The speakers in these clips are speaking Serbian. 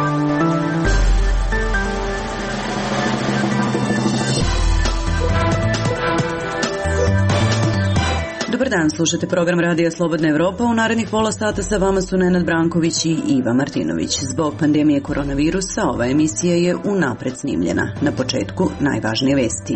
Dobar dan, slušate program Radija Slobodna Evropa. U narednih pola sata sa vama su Nenad Branković i Iva Martinović. Zbog pandemije koronavirusa ova emisija je unapred snimljena. Na početku najvažnije vesti.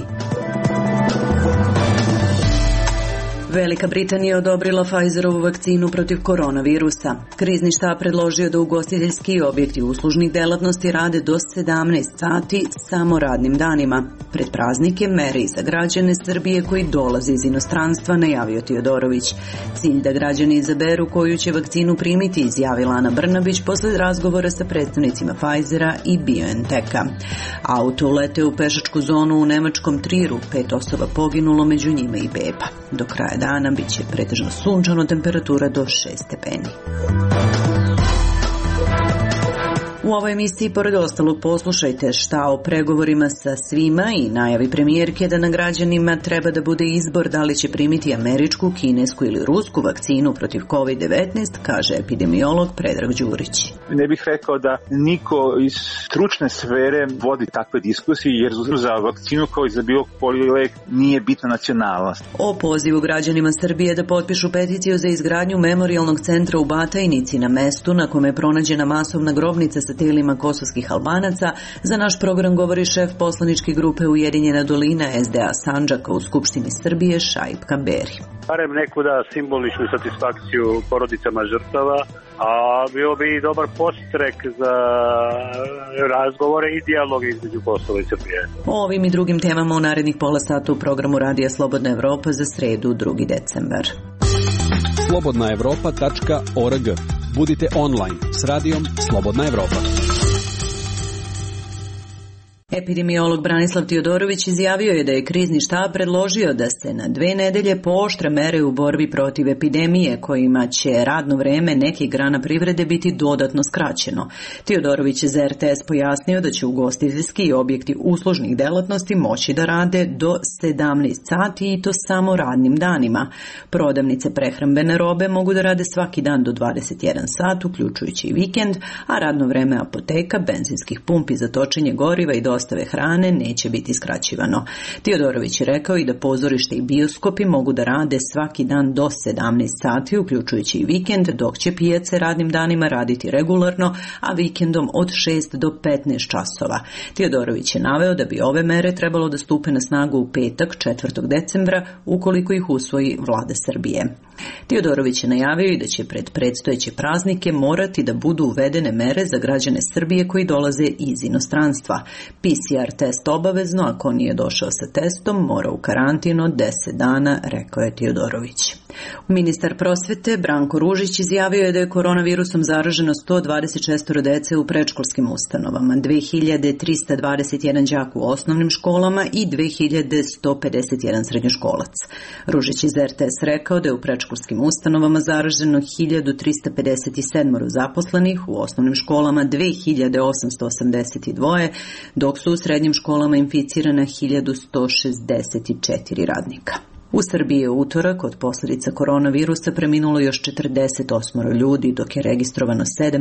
Velika Britanija je odobrila Pfizerovu vakcinu protiv koronavirusa. Krizni štab predložio da ugostiteljski objekti uslužnih delatnosti rade do 17 sati samo radnim danima. Pred praznike mere i za građane Srbije koji dolaze iz inostranstva, najavio Tiodorović. Cilj da građani izaberu koju će vakcinu primiti, izjavila Ana Brnabić posle razgovora sa predstavnicima Pfizera i BioNTecha. Auto uleteo u pešačku zonu u nemačkom Triru, 5 osoba poginulo, među njima i beba. Do kraja dana bit će pretežno sunčano, temperatura do 6 stepeni. U ovoj emisiji, pored ostalog, poslušajte šta o pregovorima sa svima i najavi premijerke da na građanima treba da bude izbor da li će primiti američku, kinesku ili rusku vakcinu protiv COVID-19, kaže epidemiolog Predrag Đurić. Ne bih rekao da niko iz stručne sfere vodi takve diskusije, jer za vakcinu kao i za bilo koji lek nije bitna nacionalnost. O pozivu građanima Srbije da potpišu peticiju za izgradnju memorijalnog centra u Batajnici na mestu na kome je pronađena masovna grobnica sa telima kosovskih Albanaca, za naš program govori šef poslaničke grupe Ujedinjena dolina SDA Sandžaka u Skupštini Srbije Šaip Kamberi. Barem neku da simboličnu satisfakciju porodicama žrtava, a bio bi i dobar podstrek za razgovore i dijaloge između Kosova i Srbije. O ovim i drugim temama u narednih pola sata u programu Radija Slobodna Evropa za sredu 2. decembar. slobodnaevropa.org. Budite online s radijom Slobodna Evropa. Epidemiolog Branislav Tiodorović izjavio je da je krizni štab predložio da se na 2 nedelje pooštre mere u borbi protiv epidemije, kojima će radno vreme nekih grana privrede biti dodatno skraćeno. Tiodorović je za RTS pojasnio da će ugostiteljski objekti uslužnih delatnosti moći da rade do 17 sati i to samo radnim danima. Prodavnice prehrambene robe mogu da rade svaki dan do 21 sat, uključujući i vikend, a radno vreme apoteka, benzinskih pumpi za točenje goriva i dostave hrane neće biti skraćivano. Tiodorović je rekao i da pozorište i bioskopi mogu da rade svaki dan do 17 sati, uključujući i vikend, dok će pijace radnim danima raditi regularno, a vikendom od 6 do 15 časova. Tiodorović je naveo da bi ove mere trebalo da stupe na snagu u petak 4. decembra, ukoliko ih usvoji vlada Srbije. Tiodorović je najavio i da će pred predstojeće praznike morati da budu uvedene mere za građane Srbije koji dolaze iz inostranstva. PCR test obavezno, ako nije došao sa testom, mora u karantin od 10 dana, rekao je Tiodorović. Ministar prosvete Branko Ružić izjavio je da je koronavirusom zaraženo 126 dece u predškolskim ustanovama, 2321 đak u osnovnim školama i 2151 srednjoškolac. Ružić iz RTS rekao da je u predškolskim ustanovama zaraženo 1357 zaposlenih, u osnovnim školama 2882, dok su u srednjim školama inficirana 1164 radnika. U Srbiji je utorak od posljedica koronavirusa preminulo još 48 ljudi, dok je registrovano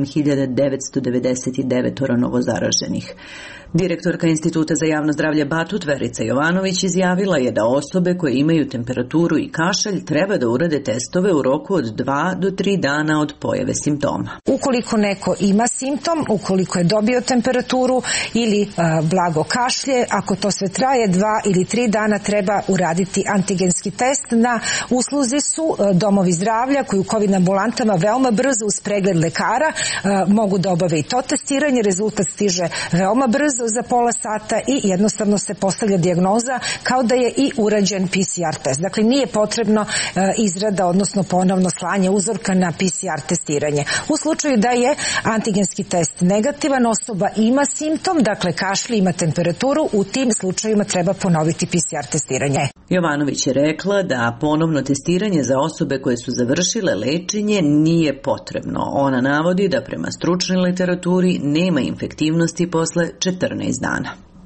7999 novozaraženih. Direktorka Instituta za javno zdravlje Batut Verica Jovanović izjavila je da osobe koje imaju temperaturu i kašalj treba da urade testove u roku od 2 do 3 dana od pojave simptoma. Ukoliko neko ima simptom, ukoliko je dobio temperaturu ili blago kašlje, ako to sve traje 2 ili 3 dana, treba uraditi antigenski test. Na usluzi su domovi zdravlja koji u COVID ambulantama veoma brzo uz pregled lekara mogu da obave i to testiranje. Rezultat stiže veoma brzo za pola sata i jednostavno se postavlja dijagnoza kao da je i urađen PCR test. Dakle, nije potrebno izrada, odnosno ponovno slanje uzorka na PCR testiranje. U slučaju da je antigenski test negativan, osoba ima simptom, dakle kašlje, ima temperaturu, u tim slučajima treba ponoviti PCR testiranje. Jovanović je rekla da ponovno testiranje za osobe koje su završile lečenje nije potrebno. Ona navodi da prema stručnoj literaturi nema infektivnosti posle 14 dana.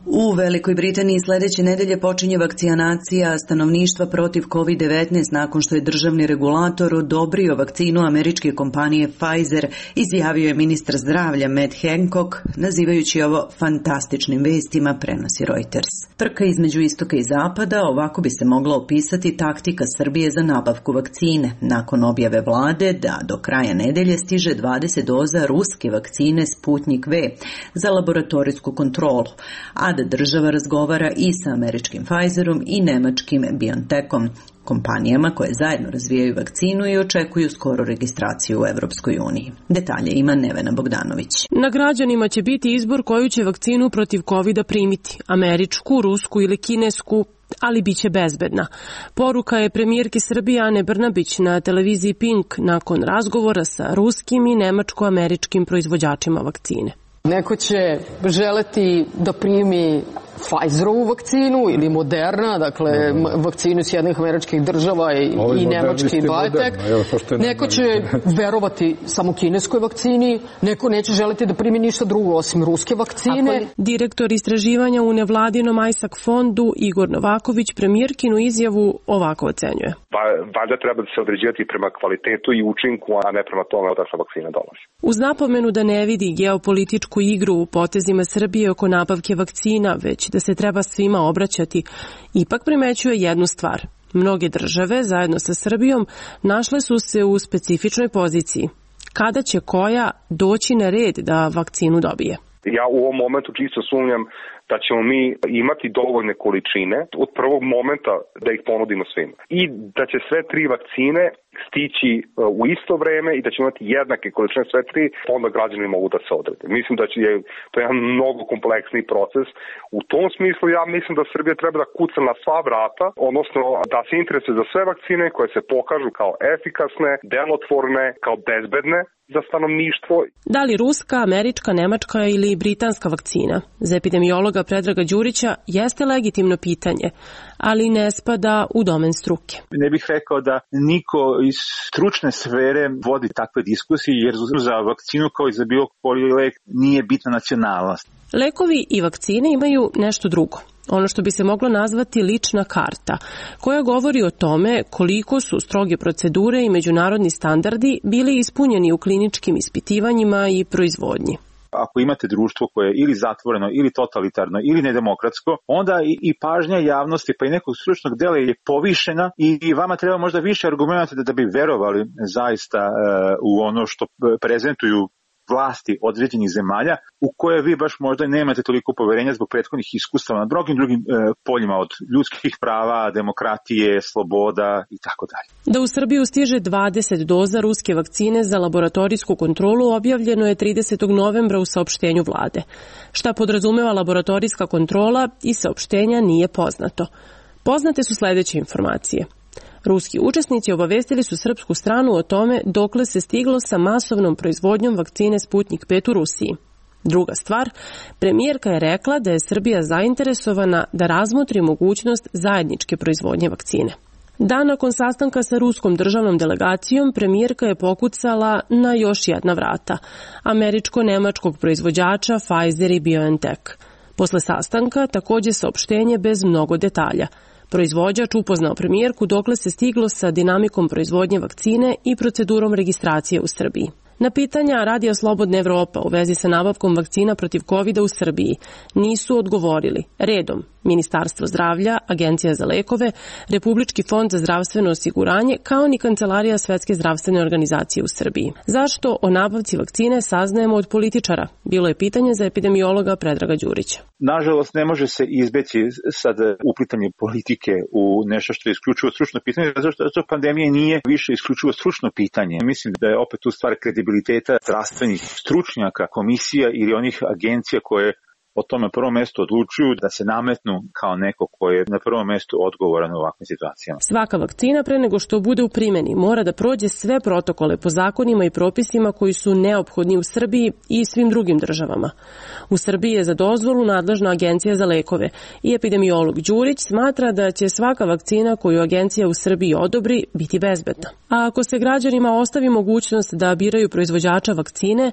U Velikoj Britaniji sledeće nedelje počinje vakcinacija stanovništva protiv COVID-19 nakon što je državni regulator odobrio vakcinu američke kompanije Pfizer, izjavio je ministar zdravlja Matt Hancock, nazivajući ovo fantastičnim vestima, prenosi Reuters. Trka između istoka i zapada, ovako bi se mogla opisati taktika Srbije za nabavku vakcine, nakon objave vlade da do kraja nedelje stiže 20 doza ruske vakcine Sputnik V za laboratorijsku kontrolu, a da država razgovara i sa američkim Pfizerom i nemačkim BioNTechom, kompanijama koje zajedno razvijaju vakcinu i očekuju skoro registraciju u Evropskoj uniji. Detalje ima Nevena Bogdanović. Na građanima će biti izbor koju će vakcinu protiv COVID-a primiti, američku, rusku ili kinesku, ali bit će bezbedna. Poruka je premijerke Srbije Ane Brnabić na televiziji Pink nakon razgovora sa ruskim i nemačko-američkim proizvođačima vakcine. Neko će želeti da primi Pfizerovu vakcinu ili Moderna, dakle vakcinu Sjedinjenih Američkih Država i nemački BioNTech. Neko će verovati samo kineskoj vakcini, neko neće želeti da primi ništa drugo osim ruske vakcine. Direktor istraživanja u nevladinom ISAC fondu Igor Novaković premijerkinu izjavu ovako ocenjuje. Valjda treba da se određivati prema kvalitetu i učinku, a ne prema tome odakle vakcina dolazi. Uz napomenu da ne vidi geopolitičku igru u potezima Srbije oko nabavke vakcina, već da se treba svima obraćati, ipak primećuje jednu stvar. Mnoge države, zajedno sa Srbijom, našle su se u specifičnoj poziciji. Kada će koja doći na red da vakcinu dobije? Ja u ovom momentu čisto sumnjam da ćemo mi imati dovoljne količine od prvog momenta da ih ponudimo svima. I da će sve tri vakcine stići u isto vreme i da ćemo imati jednake količine sve tri, pa onda građani mogu da se odrede. Mislim da je to jedan mnogo kompleksniji proces. U tom smislu ja mislim da Srbija treba da kuca na sva vrata, odnosno da se interesuje za sve vakcine koje se pokažu kao efikasne, delotvorne, kao bezbedne za stanovništvo. Da li ruska, američka, nemačka ili britanska vakcina? Za epidemiologa Predraga Đurića jeste legitimno pitanje, ali ne spada u domen struke. Ne bih rekao da niko iz stručne sfere vodi takve diskusije, jer za vakcinu kao i za bilo koji lek nije bitna nacionalnost. Lekovi i vakcine imaju nešto drugo. Ono što bi se moglo nazvati lična karta, koja govori o tome koliko su stroge procedure i međunarodni standardi bili ispunjeni u kliničkim ispitivanjima i proizvodnji. Ako imate društvo koje je ili zatvoreno, ili totalitarno, ili nedemokratsko, onda i pažnja javnosti pa i nekog stručnog dela je povišena i vama treba možda više argumenata da bi verovali zaista u ono što prezentuju vlasti određenih zemalja u koje vi baš možda nemate toliko poverenja zbog prethodnih iskustava na mnogim drugim poljima od ljudskih prava, demokratije, sloboda i tako dalje. Da u Srbiju stiže 20 doza ruske vakcine za laboratorijsku kontrolu objavljeno je 30. novembra u saopštenju vlade. Šta podrazumeva laboratorijska kontrola i saopštenja nije poznato. Poznate su sledeće informacije. Ruski učesnici obavestili su srpsku stranu o tome dokle se stiglo sa masovnom proizvodnjom vakcine Sputnik V u Rusiji. Druga stvar, premijerka je rekla da je Srbija zainteresovana da razmotri mogućnost zajedničke proizvodnje vakcine. Dan nakon sastanka sa ruskom državnom delegacijom, premijerka je pokucala na još jedna vrata, američko-nemačkog proizvođača Pfizer i BioNTech. Posle sastanka takođe saopštenje bez mnogo detalja. Proizvođač upoznao premijerku dokle se stiglo sa dinamikom proizvodnje vakcine i procedurom registracije u Srbiji. Na pitanja Radija Slobodna Evropa u vezi sa nabavkom vakcina protiv COVID-a u Srbiji nisu odgovorili redom Ministarstvo zdravlja, Agencija za lekove, Republički fond za zdravstveno osiguranje, kao ni Kancelarija Svetske zdravstvene organizacije u Srbiji. Zašto o nabavci vakcine saznajemo od političara? Bilo je pitanje za epidemiologa Predraga Đurića. Nažalost, ne može se izbeći sad uplitanje politike u nešto što je isključivo stručno pitanje, zato što pandemija nije više isključivo stručno pitanje. Mislim da je opet tu stvar kredibiliteta zdravstvenih stručnjaka, komisija ili onih agencija koje o tome na prvom mestu odlučuju da se nametnu kao neko ko je na prvom mestu odgovoran u ovakvim situacijama. Svaka vakcina pre nego što bude u primjeni mora da prođe sve protokole po zakonima i propisima koji su neophodni u Srbiji i svim drugim državama. U Srbiji je za dozvolu nadležna Agencija za lekove i epidemiolog Đurić smatra da će svaka vakcina koju agencija u Srbiji odobri biti bezbedna. A ako se građanima ostavi mogućnost da biraju proizvođača vakcine,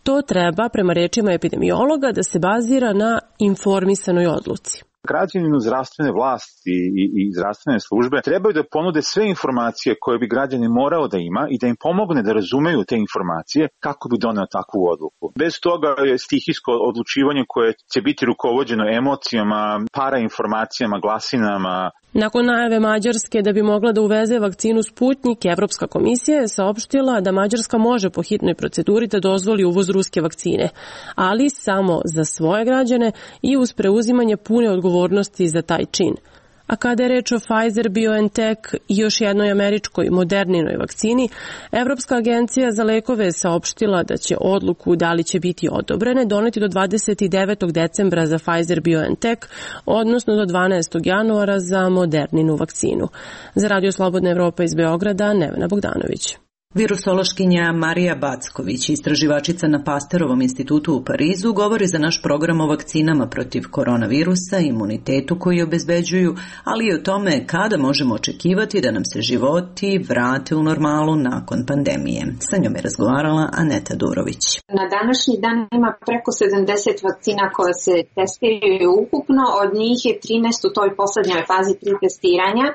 To treba, prema rečima epidemiologa, da se bazira na informisanoj odluci. Građaninu zdravstvene vlasti i zdravstvene službe trebaju da ponude sve informacije koje bi građanin morao da ima i da im pomogne da razumeju te informacije kako bi doneo takvu odluku. Bez toga je stihijsko odlučivanje koje će biti rukovođeno emocijama, parainformacijama, glasinama. Nakon najave Mađarske da bi mogla da uveze vakcinu Sputnjik, Evropska komisija je saopštila da Mađarska može po hitnoj proceduri da dozvoli uvoz ruske vakcine, ali samo za svoje građane i uz preuzimanje pune odgovornosti za taj čin. A kada je reč o Pfizer-BioNTech i još jednoj američkoj Moderninoj vakcini, Evropska agencija za lekove je saopštila da će odluku da li će biti odobrene doneti do 29. decembra za Pfizer-BioNTech, odnosno do 12. januara za Moderninu vakcinu. Za Radio Slobodna Evropa iz Beograda, Nevena Bogdanović. Virusološkinja Marija Backović, istraživačica na Pasterovom institutu u Parizu, govori za naš program o vakcinama protiv koronavirusa, imunitetu koji obezbeđuju, ali i o tome kada možemo očekivati da nam se životi vrate u normalu nakon pandemije. Sa njom je razgovarala Aneta Durović. Na današnji dan ima preko 70 vakcina koje se testiraju ukupno, od njih je 13 u toj poslednjoj fazi 3 testiranja.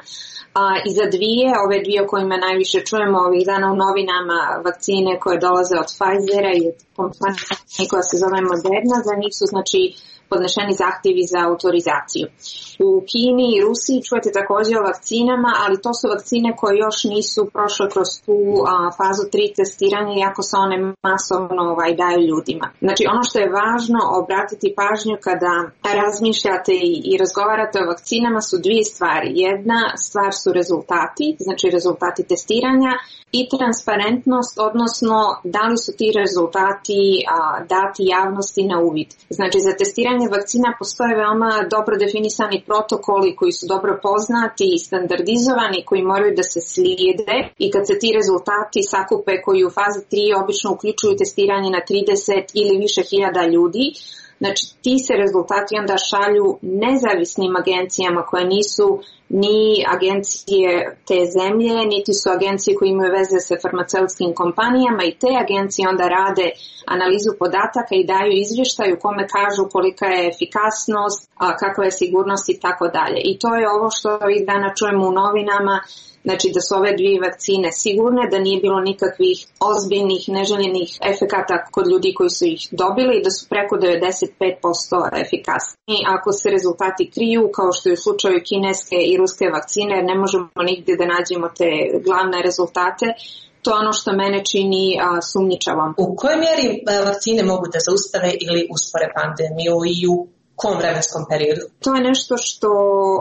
I za ove dvije o kojima najviše čujemo ovih dana u novinama, vakcine koje dolaze od Pfizera i od kompanije koja se zove Moderna, za njih su podnešeni zahtjevi za autorizaciju. U Kini i Rusiji čujete također o vakcinama, ali to su vakcine koje još nisu prošle kroz tu fazu 3 testiranja, iako se one masovno daju ljudima. Znači, ono što je važno obratiti pažnju kada razmišljate i razgovarate o vakcinama su dvije stvari. Jedna stvar su rezultati, znači rezultati testiranja, i transparentnost, odnosno da li su ti rezultati dati javnosti na uvid. Znači, za testiranje vakcina postoje veoma dobro definisani protokoli koji su dobro poznati i standardizovani, koji moraju da se slijede, i kad se ti rezultati sakupe koji u fazi 3 obično uključuju testiranje na 30 ili više hiljada ljudi, znači ti se rezultati onda šalju nezavisnim agencijama koje nisu ni agencije te zemlje, niti su agencije koje imaju veze sa farmaceutskim kompanijama, i te agencije onda rade analizu podataka i daju izvještaj u kome kažu kolika je efikasnost, kakva je sigurnost i tako dalje. I to je ovo što ovih dana čujemo u novinama, znači da su ove dvije vakcine sigurne, da nije bilo nikakvih ozbiljnih neželjenih efekata kod ljudi koji su ih dobili i da su preko 95% efikasni. Ako se rezultati kriju, kao što je u slučaju kineske i ruske vakcine, ne možemo nigdje da nađemo te glavne rezultate, to je ono što mene čini sumnjičavom. U kojoj mjeri vakcine mogu da zaustave ili uspore pandemiju i u kom vremenskom periodu? To je nešto što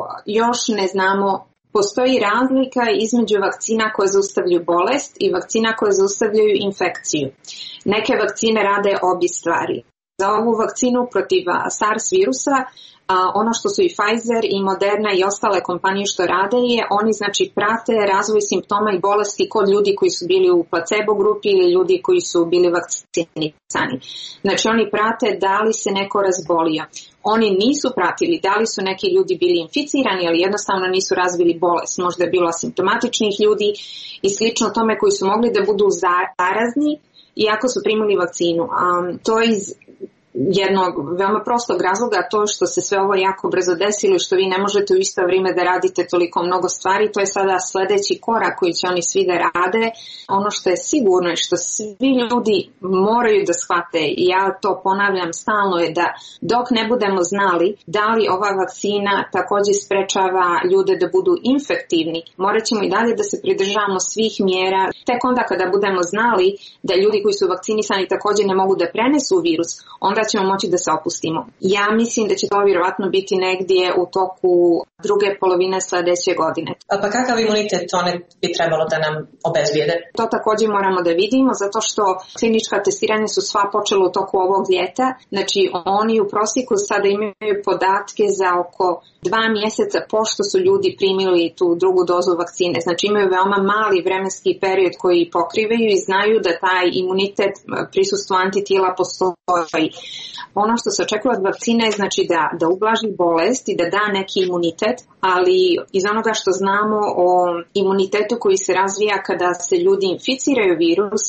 još ne znamo. Postoji razlika između vakcina koje zaustavljaju bolest i vakcina koje zaustavljaju infekciju. Neke vakcine rade obje stvari. Za ovu vakcinu protiv SARS virusa, ono što su i Pfizer i Moderna i ostale kompanije što rade je, oni znači prate razvoj simptoma i bolesti kod ljudi koji su bili u placebo grupi ili ljudi koji su bili vakcinisani. Znači oni prate da li se neko razbolio. Oni nisu pratili da li su neki ljudi bili inficirani, ali jednostavno nisu razvili bolest. Možda je bilo asimptomatičnih ljudi i slično tome koji su mogli da budu zarazni iako su primili vakcinu. To je iz jednog veoma prostog razloga, to što se sve ovo jako brzo desilo i što vi ne možete u isto vrijeme da radite toliko mnogo stvari, to je sada sljedeći korak koji će oni svi da rade. Ono što je sigurno i što svi ljudi moraju da shvate, i ja to ponavljam stalno, je da dok ne budemo znali da li ova vakcina također sprečava ljude da budu infektivni, morat ćemo i dalje da se pridržavamo svih mjera. Tek onda kada budemo znali da ljudi koji su vakcinisani također ne mogu da prenesu virus, onda ćemo moći da se opustimo. Ja mislim da će to vjerovatno biti negdje u toku druge polovine sljedeće godine. Pa kakav imunitet one bi trebalo da nam obezbijede? To također moramo da vidimo, zato što klinička testiranja su sva počela u toku ovog ljeta. Znači oni u prosjeku sada imaju podatke za oko 2 mjeseca pošto su ljudi primili tu drugu dozu vakcine. Znači imaju veoma mali vremenski period koji pokrivaju i znaju da taj imunitet, prisustvo antitijela postoji. Ono što se očekuje od vakcine je znači da ublaži bolest i da da neki imunitet, ali iz onoga što znamo o imunitetu koji se razvija kada se ljudi inficiraju virus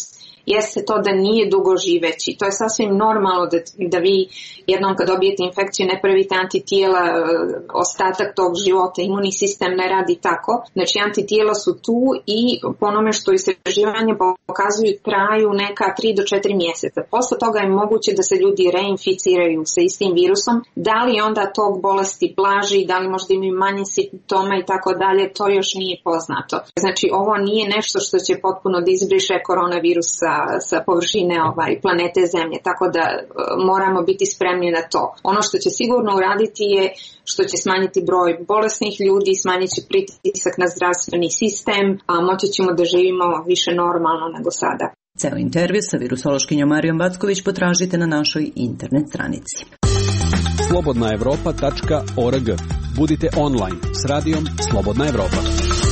jeste to da nije dugo živeći. To je sasvim normalno da vi jednom kad dobijete infekciju ne pravite antitijela ostatak tog života, imunni sistem ne radi tako. Znači antitijela su tu i po onome što istraživanje pokazuju traju neka 3 do 4 mjeseca. Posle toga je moguće da se ljudi reinficiraju sa istim virusom. Da li onda tog bolesti blaži, da li možda imaju manje simptoma i tako dalje, to još nije poznato. Znači ovo nije nešto što će potpuno da izbriše koronavirus sa površine planete Zemlje, tako da moramo biti spremni na to. Ono što će sigurno uraditi je što će smanjiti broj bolesnih ljudi, smanjit će pritisak na zdravstveni sistem, a moći ćemo da živimo više normalno nego sada. Ceo intervju sa virusološkinjom Marijom Backović potražite na našoj internet stranici. slobodnaevropa.org. Budite online s radijom Slobodna Evropa.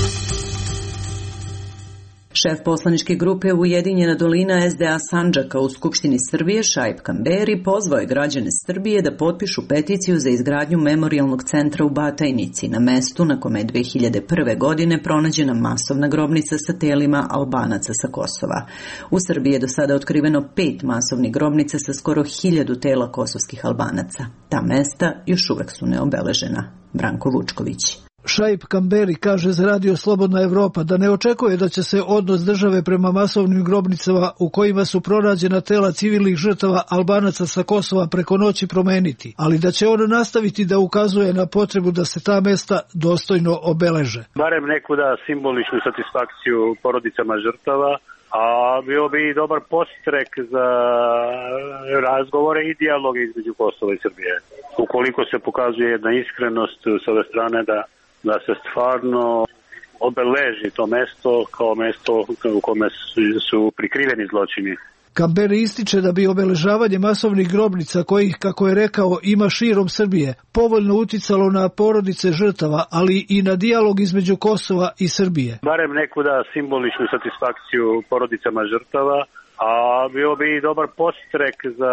Šef poslaničke grupe Ujedinjena dolina SDA Sandžaka u Skupštini Srbije, Šaip Kamberi, pozvao je građane Srbije da potpišu peticiju za izgradnju memorijalnog centra u Batajnici, na mestu na kome je 2001. godine pronađena masovna grobnica sa telima Albanaca sa Kosova. U Srbiji je do sada otkriveno 5 masovnih grobnica sa skoro 1000 tela kosovskih Albanaca. Ta mesta još uvek su neobeležena. Branko Vučković. Šaip Kamberi kaže za Radio Slobodna Evropa da ne očekuje da će se odnos države prema masovnim grobnicama u kojima su pronađena tela civilnih žrtava Albanaca sa Kosova preko noći promeniti, ali da će on nastaviti da ukazuje na potrebu da se ta mesta dostojno obeleže. Barem neku da simboličnu satisfakciju porodicama žrtava, a bio bi dobar podstrek za razgovore i dijaloge između Kosova i Srbije. Ukoliko se pokazuje jedna iskrenost s ove strane da se stvarno obeleži to mesto kao mesto u kome su prikriveni zločini. Kamberi ističe da bi obeležavanje masovnih grobnica kojih, kako je rekao, ima širom Srbije, povoljno uticalo na porodice žrtava, ali i na dijalog između Kosova i Srbije. Barem neku da simboličnu satisfakciju porodicama žrtava, a bio bi dobar podstrek za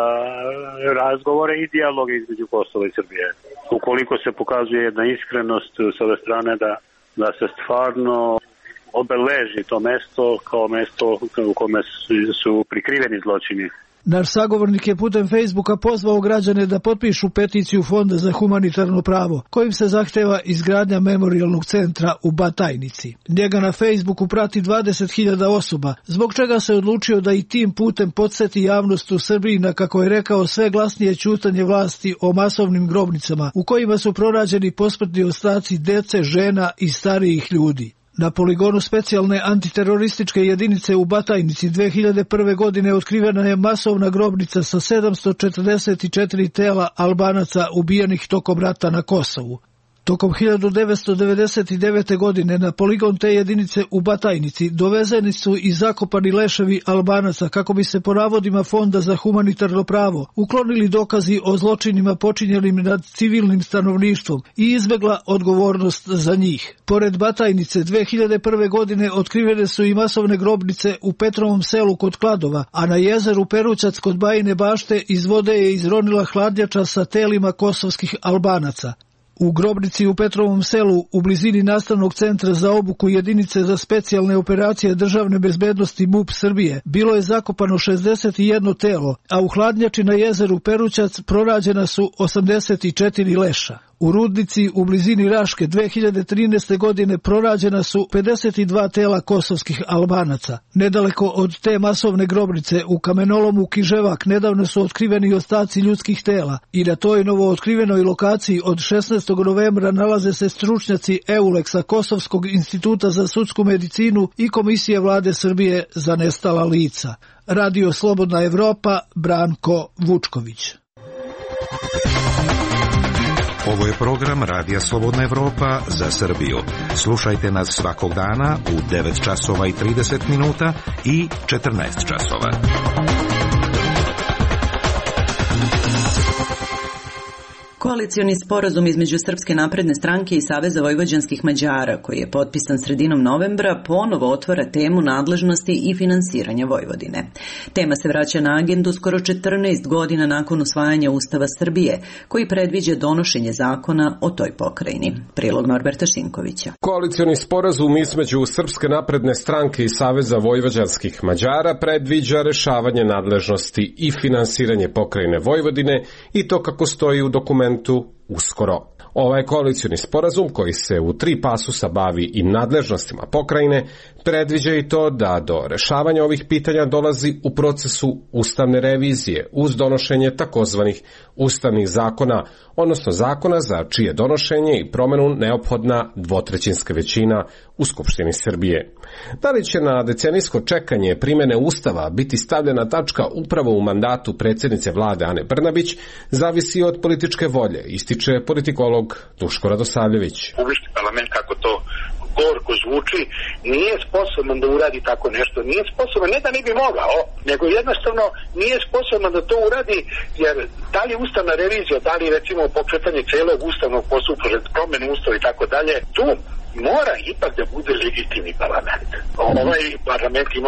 razgovore i dijaloge između Kosova i Srbije. Ukoliko se pokazuje jedna iskrenost s ove strane da se stvarno obeleži to mesto kao mesto u kome su prikriveni zločini. Naš sagovornik je putem Facebooka pozvao građane da potpišu peticiju Fonda za humanitarno pravo, kojim se zahteva izgradnja memorijalnog centra u Batajnici. Njega na Facebooku prati 20.000 osoba, zbog čega se odlučio da i tim putem podsjeti javnost u Srbiji na, kako je rekao, sve glasnije ćutanje vlasti o masovnim grobnicama, u kojima su pronađeni posmrtni ostaci dece, žena i starijih ljudi. Na poligonu specijalne antiterorističke jedinice u Batajnici 2001. godine otkrivena je masovna grobnica sa 744 tela Albanaca ubijenih tokom rata na Kosovu. Tokom 1999. godine na poligon te jedinice u Batajnici dovezeni su i zakopani leševi Albanaca kako bi se po navodima Fonda za humanitarno pravo uklonili dokazi o zločinima počinjenim nad civilnim stanovništvom i izbegla odgovornost za njih. Pored Batajnice 2001. godine otkrivene su i masovne grobnice u Petrovom selu kod Kladova, a na jezeru Perućac kod Bajine Bašte iz vode je izronila hladnjača sa telima kosovskih Albanaca. U grobnici u Petrovom selu, u blizini nastavnog centra za obuku jedinice za specijalne operacije državne bezbednosti MUP Srbije, bilo je zakopano 61 telo, a u hladnjači na jezeru Perućac pronađena su 84 leša. U rudnici u blizini Raške 2013. godine pronađena su 52 tela kosovskih Albanaca. Nedaleko od te masovne grobnice u kamenolomu Kiževak nedavno su otkriveni ostaci ljudskih tela i na toj novo otkrivenoj lokaciji od 16. novembra nalaze se stručnjaci EULEX-a Kosovskog instituta za sudsku medicinu i Komisije vlade Srbije za nestala lica. Radio Slobodna Evropa, Branko Vučković. Ovo je program Radija Slobodna Evropa za Srbiju. Slušajte nas svakog dana u 9 časova i 30 minuta i 14 časova. Koalicioni sporazum između Srpske napredne stranke i Saveza vojvođanskih Mađara, koji je potpisan sredinom novembra, ponovo otvara temu nadležnosti i finansiranja Vojvodine. Tema se vraća na agendu skoro 14 godina nakon usvajanja Ustava Srbije, koji predviđa donošenje zakona o toj pokrajini. Prilog Norberta Šinkovića. Koalicioni sporazum između Srpske napredne stranke i Saveza vojvođanskih Mađara predviđa rešavanje nadležnosti i finansiranje pokrajine Vojvodine i to kako stoji u dokumentu uskoro. Ovaj koalicioni sporazum, koji se u 3 pasusa bavi i nadležnostima pokrajine, predviđa i to da do rešavanja ovih pitanja dolazi u procesu ustavne revizije uz donošenje takozvanih ustavnih zakona, odnosno zakona za čije donošenje i promenu neophodna dvotrećinska većina u Skupštini Srbije. Da li će na decenijsko čekanje primene Ustava biti stavljena tačka upravo u mandatu predsjednice vlade Ane Brnabić, zavisi od političke volje, ističe politikolog Duško Radosavljević. Publički parlament, kako to gorko zvuči, nije sposoban da uradi tako nešto. Nije sposoban, ne da ne bi mogao, nego jednostavno nije sposoban da to uradi, jer da li ustavna revizija, da li recimo pokretanje celog ustavnog postupka, promene ustava i tako dalje, tu mora ipak da bude legitimni parlament. Ovaj parlament ima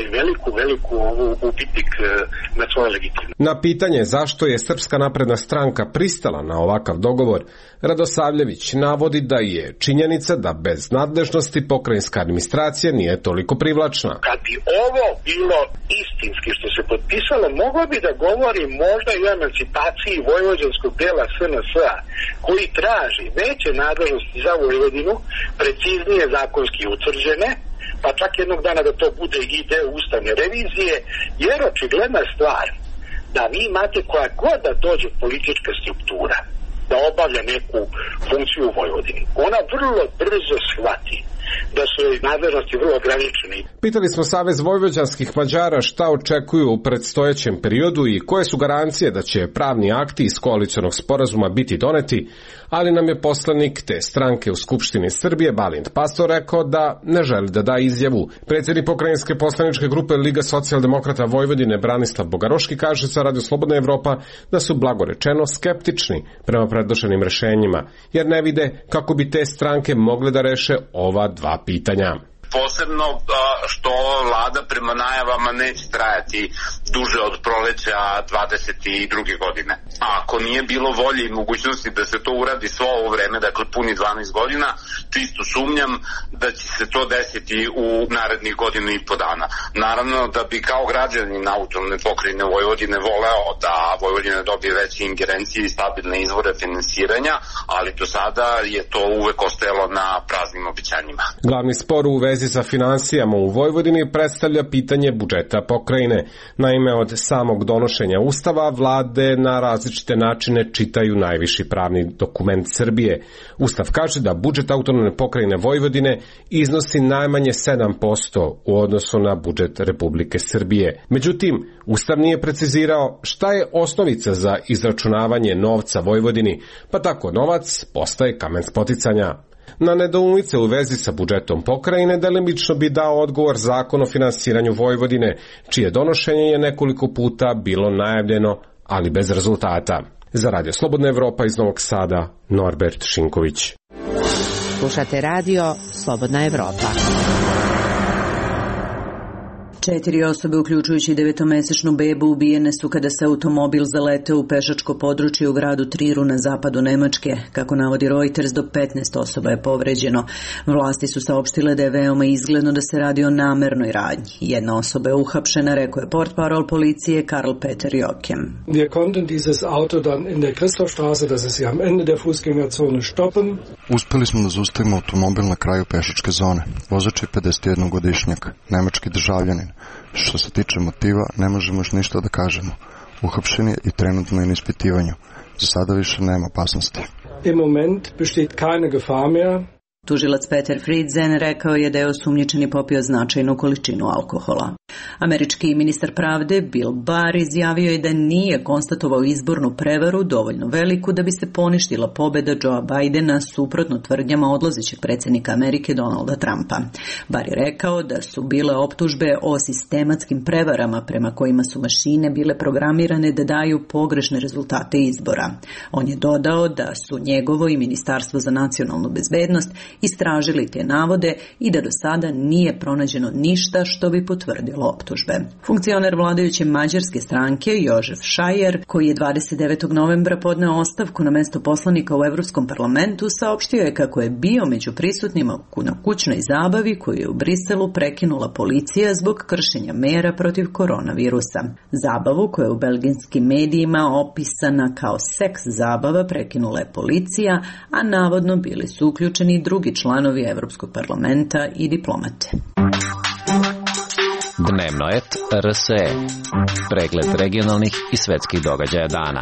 veliku upitnik na svoje legitimnost. Na pitanje zašto je Srpska napredna stranka pristala na ovakav dogovor, Radosavljević navodi da je činjenica da bez nadležnosti pokrajinska administracija nije toliko privlačna. Kad bi ovo bilo istinski što se potpisalo, moglo bi da govori možda i o emancipaciji vojvođanskog dela SNS-a, koji traži veće nadležnosti za Vojvodinu, preciznije zakonski utvrđene, pa čak jednog dana da to bude i deo ustavne revizije, jer očigledna stvar da vi imate koja god da dođe politička struktura da obavlja neku funkciju u Vojvodini, ona vrlo brzo shvati da su nadležnosti vrlo ograničene. Pitali smo Savez vojvođanskih Mađara šta očekuju u predstojećem periodu i koje su garancije da će pravni akti iz koalicionog sporazuma biti doneti, ali nam je poslanik te stranke u Skupštini Srbije, Balint Pastor, rekao da ne želi da da izjavu. Predsjednik pokrajinske poslaničke grupe Liga socijaldemokrata Vojvodine Branislav Bogaroški kaže za Radio Slobodna Evropa da su blagorečeno skeptični prema predloženim rešenjima, jer ne vide kako bi te stranke mogle da reše ova 2 pitanja. Posebno što vlada prema najavama neće trajati duže od proleća 22. godine. A ako nije bilo volje i mogućnosti da se to uradi svo ovo vreme, dakle puni 12 godina, čisto sumnjam da će se to desiti u narednih godinu i po dana. Naravno da bi kao građanin autonomne pokrajine Vojvodine voleo da Vojvodina dobije veće ingerencije i stabilne izvore finansiranja, ali do sada je to uvek ostajalo na praznim obećanjima. Glavni spor u vezi sa finansijama u Vojvodini predstavlja pitanje budžeta pokrajine. Naime, od samog donošenja Ustava vlade na različite načine čitaju najviši pravni dokument Srbije. Ustav kaže da budžet autonomne pokrajine Vojvodine iznosi najmanje 7% u odnosu na budžet Republike Srbije. Međutim, Ustav nije precizirao šta je osnovica za izračunavanje novca Vojvodini, pa tako novac postaje kamen spoticanja. Na nedoumice u vezi sa budžetom pokrajine delimično bi dao odgovor Zakon o finansiranju Vojvodine, čije donošenje je nekoliko puta bilo najavljeno, ali bez rezultata. Za Radio Slobodna Evropa iz Novog Sada, Norbert Šinković. Slušate Radio Slobodna Evropa. 4 osobe, uključujući 9-mesečnu bebu, ubijene su kada se automobil zaleteo u pešačko područje u gradu Triru na zapadu Nemačke. Kako navodi Reuters, do 15 osoba je povređeno. Vlasti su saopštile da je veoma izgledno da se radi o namernoj radnji. Jedna osoba je uhapšena, rekao je portparol policije Karl Peter Jokem. Wir konnten dieses Auto dann in der Christophstraße, das ist ja am Ende der Fußgängerzone, stoppen. Uspeli smo da zaustavimo automobil na kraju pešačke zone. Vozač je 51-godišnjak, nemački državljanin. Što se tiče motiva, ne možemo još ništa da kažemo. Uhapšen je i trenutno je na ispitivanju. Za sada više nema opasnosti. Im Moment besteht keine Gefahr mehr. Tužilac Peter Friedzen rekao je da je osumnjičeni popio značajnu količinu alkohola. Američki ministar pravde Bill Barr izjavio je da nije konstatovao izbornu prevaru dovoljno veliku da bi se poništila pobeda Joea Bidena suprotno tvrdnjama odlazećeg predsjednika Amerike Donalda Trumpa. Barr je rekao da su bile optužbe o sistematskim prevarama prema kojima su mašine bile programirane da daju pogrešne rezultate izbora. On je dodao da su njegovo i Ministarstvo za nacionalnu bezbednost istražili te navode i da do sada nije pronađeno ništa što bi potvrdilo optužbe. Funkcioner vladajuće mađarske stranke Jožef Šajer, koji je 29. novembra podneo ostavku na mesto poslanika u Evropskom parlamentu, saopštio je kako je bio među prisutnima na kućnoj zabavi koju je u Briselu prekinula policija zbog kršenja mera protiv koronavirusa. Zabavu koja je u belgijskim medijima opisana kao seks zabava prekinula je policija, a navodno bili su uključeni drugi članovi Evropskog parlamenta i diplomate. Dnevnoet RSE. Pregled regionalnih i svetskih događaja dana.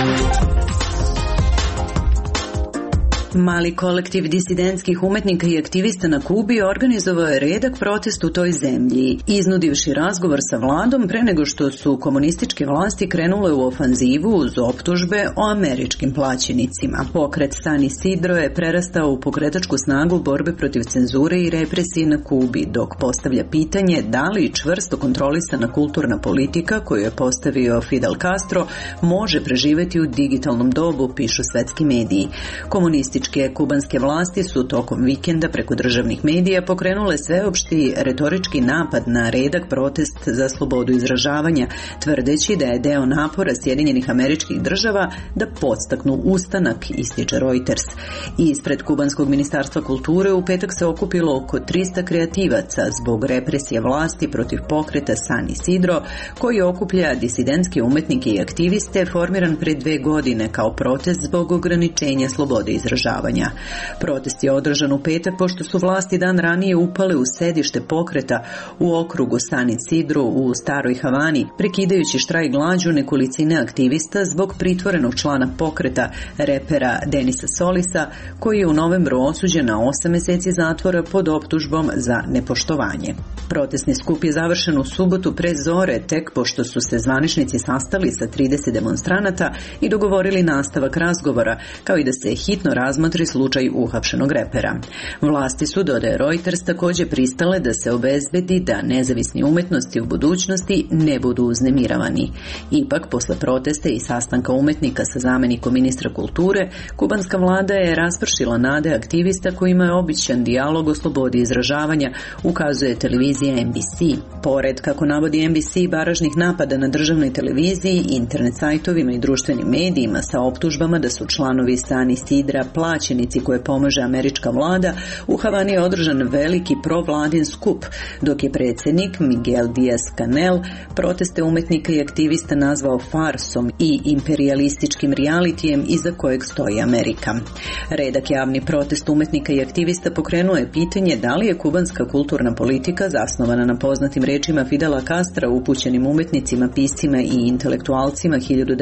Mali kolektiv disidentskih umetnika i aktivista na Kubi organizovao je redak protest u toj zemlji, iznudivši razgovor sa vladom pre nego što su komunističke vlasti krenule u ofanzivu uz optužbe o američkim plaćenicima. Pokret San Isidro je prerastao u pokretačku snagu borbe protiv cenzure i represije na Kubi, dok postavlja pitanje da li čvrsto kontrolisana kulturna politika koju je postavio Fidel Castro može preživeti u digitalnom dobu, pišu svetski mediji. Komunističke kubanske vlasti su tokom vikenda preko državnih medija pokrenule sveopšti retorički napad na redak protest za slobodu izražavanja, tvrdeći da je deo napora Sjedinjenih Američkih Država da podstaknu ustanak, ističe Reuters. Ispred kubanskog ministarstva kulture u petak se okupilo oko 300 kreativaca zbog represije vlasti protiv pokreta San Isidro, koji okuplja disidentske umetnike i aktiviste, formiran pre 2 godine kao protest zbog ograničenja slobode izražavanja. Protest je održan u petak pošto su vlasti dan ranije upale u sedište pokreta u okrugu San Isidro u Staroj Havani, prekidajući štrajk glađu nekolicine aktivista zbog pritvorenog člana pokreta, repera Denisa Solisa, koji je u novembru osuđen na 8 meseci zatvora pod optužbom za nepoštovanje. Protestni skup je završen u subotu pre zore, tek pošto su se zvaničnici sastali sa 30 demonstranata i dogovorili nastavak razgovora, kao i da se hitno razmotri slučaj uhapšenog repera. Vlasti su, dodaje Reuters, također pristale da se obezbedi da nezavisni umetnosti u budućnosti ne budu uznemiravani. Ipak, posle protesta i sastanka umetnika sa zamenikom ministra kulture, kubanska vlada je raspršila nade aktivista kojima je običan dijalog o slobodi izražavanja, ukazuje televizija NBC. Pored, kako navodi NBC, baražnih napada na državnoj televiziji, internet sajtovima i društvenim medijima sa optužbama da su članovi San Isidra plaćenici koje pomaže američka vlada, u Havani je održan veliki provladin skup, dok je predsjednik Miguel Díaz-Canel proteste umetnika i aktivista nazvao farsom i imperialističkim realitijem iza kojeg stoji Amerika. Redak javni protest umetnika i aktivista pokrenuo je pitanje da li je kubanska kulturna politika zasnovana na poznatim rečima Fidela Castra upućenim umetnicima, piscima i intelektualcima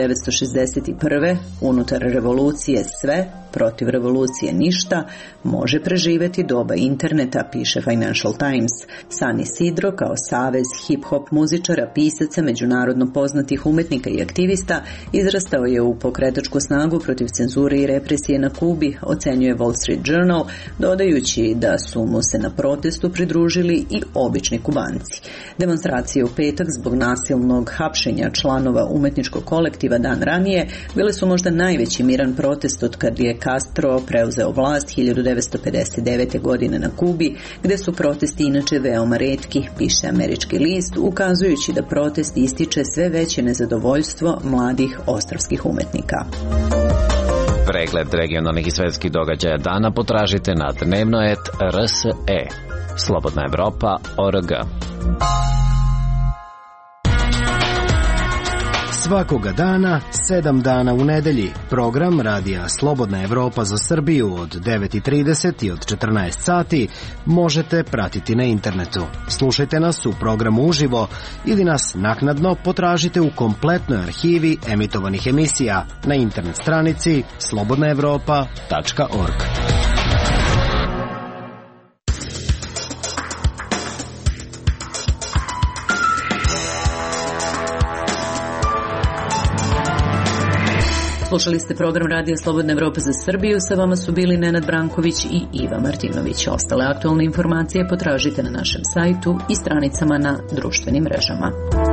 1961. unutar revolucije sve, protiv revolucije ništa, može preživeti doba interneta, piše Financial Times. San Isidro kao savez hip-hop muzičara, pisaca, međunarodno poznatih umetnika i aktivista izrastao je u pokretačku snagu protiv cenzure i represije na Kubi, ocenjuje Wall Street Journal, dodajući da su mu se na protestu pridružili i obični Kubanci. Demonstracije u petak zbog nasilnog hapšenja članova umetničkog kolektiva dan ranije bile su možda najveći miran protest od kad je Castro preuzeo vlast 1959. godine na Kubi, gde su protesti inače veoma retki, piše američki list, ukazujući da protest ističe sve veće nezadovoljstvo mladih ostrvskih umetnika. Pregled regionalnih i svetskih događaja dana potražite na dnevnoet.rse. Slobodna Evropa.org. Svakoga dana, 7 dana u nedelji, program radija Slobodna Evropa za Srbiju od 9:30 i od 14 sati možete pratiti na internetu. Slušajte nas u programu uživo ili nas naknadno potražite u kompletnoj arhivi emitovanih emisija na internet stranici slobodnaevropa.org. Slušali ste program Radija Slobodna Evropa za Srbiju, sa vama su bili Nenad Branković i Iva Martinović. Ostale aktualne informacije potražite na našem sajtu i stranicama na društvenim mrežama.